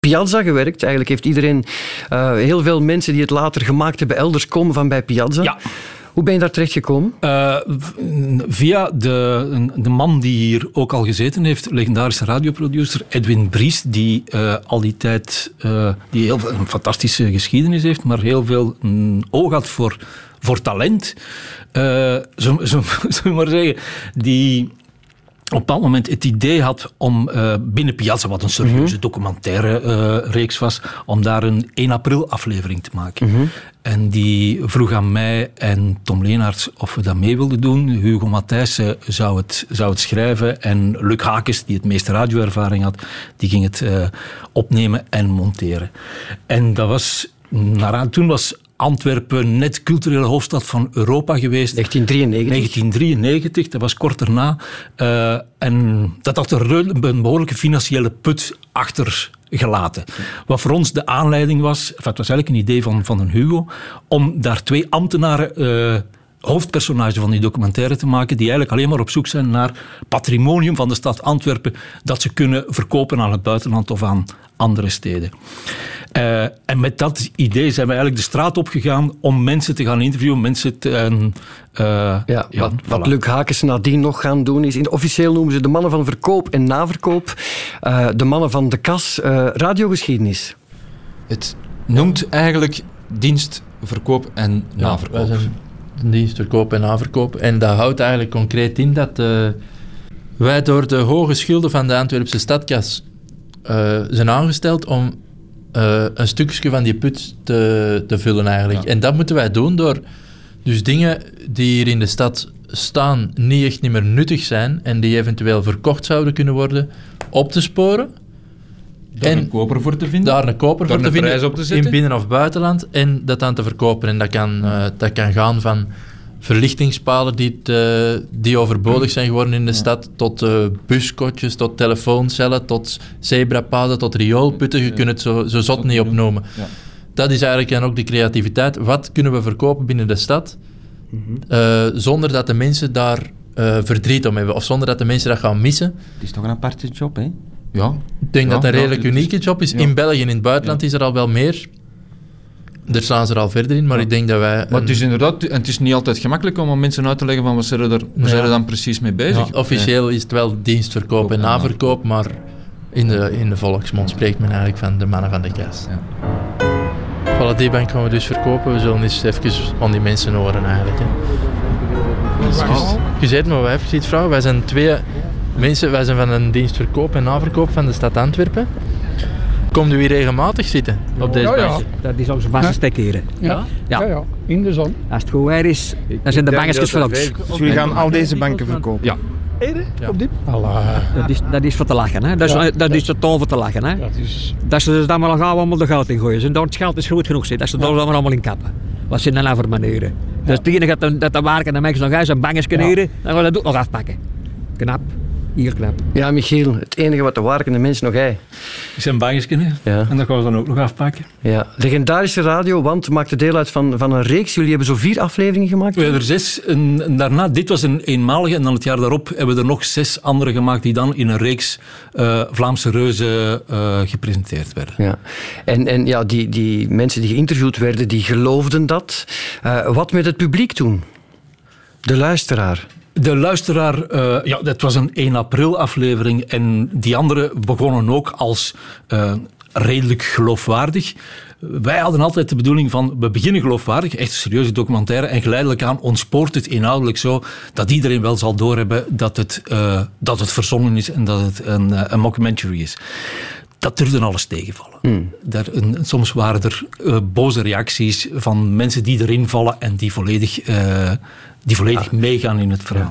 Piazza gewerkt. Eigenlijk heeft iedereen, heel veel mensen die het later gemaakt hebben, elders komen van bij Piazza. Ja. Hoe ben je daar terecht gekomen? Via de man die hier ook al gezeten heeft, legendarische radioproducer Edwin Bries, die al die tijd die een fantastische geschiedenis heeft, maar heel veel oog had voor talent. Zullen we maar zeggen, die op een bepaald moment het idee had om binnen Piazza, wat een serieuze documentaire reeks was, om daar een 1 april aflevering te maken. En die vroeg aan mij en Tom Leenaerts of we dat mee wilden doen. Hugo Matthijssen zou het schrijven en Luc Hakes, die het meeste radioervaring had, die ging het opnemen en monteren. En dat was, toen was Antwerpen net culturele hoofdstad van Europa geweest. 1993, dat was kort daarna. En dat had een behoorlijke financiële put achtergelaten. Wat voor ons de aanleiding was, het was eigenlijk een idee van een Hugo, om daar 2 ambtenaren hoofdpersonage van die documentaire te maken, die eigenlijk alleen maar op zoek zijn naar patrimonium van de stad Antwerpen dat ze kunnen verkopen aan het buitenland of aan andere steden. En met dat idee zijn we eigenlijk de straat opgegaan om mensen te gaan interviewen, mensen te... Wat Luc Hakes nadien nog gaan doen is, officieel noemen ze de mannen van verkoop en naverkoop, de mannen van de kas, radiogeschiedenis. Het noemt eigenlijk dienst, verkoop en naverkoop. Wij zijn dienst, verkoop en naverkoop. En dat houdt eigenlijk concreet in dat wij door de hoge schulden van de Antwerpse stadkas zijn aangesteld om een stukje van die put te vullen eigenlijk. Ja. En dat moeten wij doen door dus dingen die hier in de stad staan niet meer nuttig zijn en die eventueel verkocht zouden kunnen worden, op te sporen. Daar een koper voor te vinden. Daar een koper voor te vinden op te zetten. In binnen- of buitenland en dat aan te verkopen. En dat kan gaan van verlichtingspalen die overbodig zijn geworden in de stad, tot buskotjes, tot telefooncellen, tot zebrapaden, tot rioolputten. Je kunt het zo zot niet opnoemen. Ja. Dat is eigenlijk dan ook de creativiteit. Wat kunnen we verkopen binnen de stad zonder dat de mensen daar verdriet om hebben of zonder dat de mensen dat gaan missen? Het is toch een aparte job, hè? Ja. Ik denk dat het een redelijk unieke job is. Ja. In België en in het buitenland is er al wel meer. Daar staan ze er al verder in, maar ik denk dat wij... Maar het is inderdaad, en het is niet altijd gemakkelijk om aan mensen uit te leggen van wat zijn er dan precies mee bezig. Ja, officieel is het wel dienstverkoop en naverkoop, maar in de volksmond spreekt men eigenlijk van de mannen van de kas. Ja. Voilà, die bank gaan we dus verkopen. We zullen eens even aan die mensen horen eigenlijk. Hè. Je zei het maar, wij even iets vragen. Wij zijn 2 mensen, wij zijn van een dienstverkoop en naverkoop van de stad Antwerpen. Komt u hier regelmatig zitten op deze bank? Dat is onze vaste stek hier. Ja, in de zon. Als het goed weer is, dan zijn de bankjes voor ons. Dus jullie gaan al deze banken verkopen? Ja. Op dit? Dat is voor te lachen, hè? Dat is te toon voor te lachen, hè? Dat ze dan maar gaan allemaal de geld in gooien. Het geld is goed genoeg, dat ze daar allemaal in kappen. Wat zijn dan nou voor manieren? Dus het enige dat de waarken en mensen nog uit zijn bangers kunnen huren, dan gaan we dat ook nog afpakken. Knap. Heel knap. Ja, Michiel, het enige wat de waarkende mens nog hij. Zijn bangers kunnen. Ja. En dat gaan we dan ook nog afpakken. Ja. Legendarische radio, want maakte deel uit van een reeks. Jullie hebben zo 4 afleveringen gemaakt? We hebben er 6. En daarna, dit was een eenmalige. En dan het jaar daarop hebben we er nog 6 andere gemaakt die dan in een reeks Vlaamse reuzen gepresenteerd werden. Ja. En ja, die mensen die geïnterviewd werden, die geloofden dat. Wat met het publiek toen? De luisteraar? De luisteraar, dat was een 1 april aflevering en die andere begonnen ook als redelijk geloofwaardig. Wij hadden altijd de bedoeling van, we beginnen geloofwaardig, echt een serieuze documentaire, en geleidelijk aan ontspoort het inhoudelijk zo dat iedereen wel zal doorhebben dat het verzonnen is en dat het een mockumentary is. Dat durfde alles tegenvallen. Soms waren er boze reacties van mensen die erin vallen en die volledig meegaan in het verhaal.